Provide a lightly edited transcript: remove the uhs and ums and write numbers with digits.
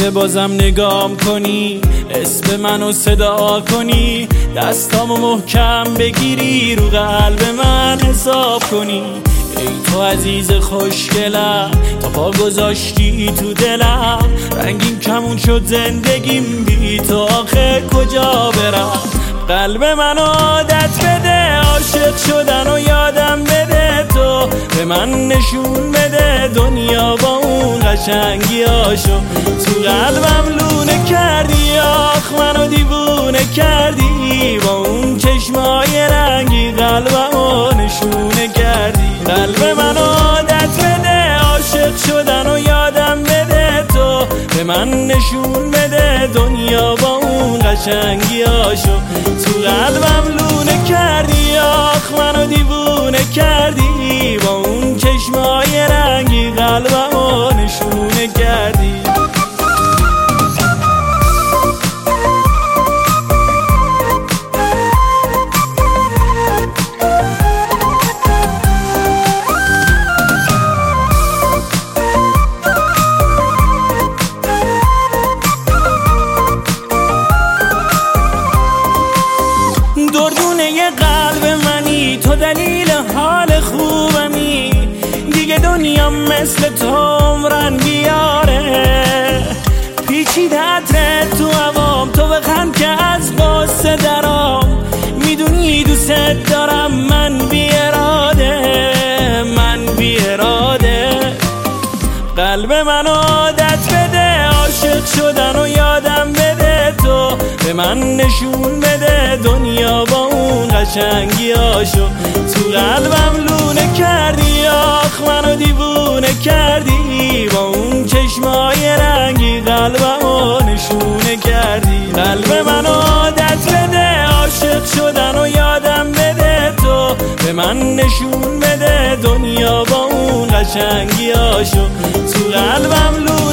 که بازم نگام کنی، اسم منو صدا کنی، دستامو محکم بگیری، رو قلب من حساب کنی. ای تو عزیز خوشگلم، تا پا گذاشتی تو دلم، رنگین کمون شد زندگیم، بی تو آخه کجا برم؟ قلب من عادت بده، عاشق شدن و یادم بده، تو به من نشون بده دنیا با اون قشنگیاشو. تو قلبم لونه کردی، آخ منو دیوونه کردی، با اون چشمای رنگی قلبمو نشونه کردی. قلب من عادت بده، عاشق شدن و یادم بده، تو به من نشون بده دنیا با اون قشنگیاشو. تو قلبم لونه کردی، آخ منو دیوونه کردی، با اون چشمای رنگی قلبمو نشونه کردی. دردونه قلب منی، تو دلیل حال خوبمی، دیگه دنیا مثل تو عمرن بیاره. پیچیده عطر تو هوام، تو بخند که از قصه درام، میدونی دوست دارم من بی اراده. قلب من عادت بده، عاشق شدن و یادم بده، تو به من نشون بده دنیا با اون قشنگیاشو. تو قلبم لونه کردی، آخ منو دیوونه کردی، با اون چشمای رنگی قلبمو نشونه کردی. قلب من عادت بده، عاشق شدن و یادم بده، تو به من نشون بده دنیا با اون قشنگیاشو. تو قلبم لونه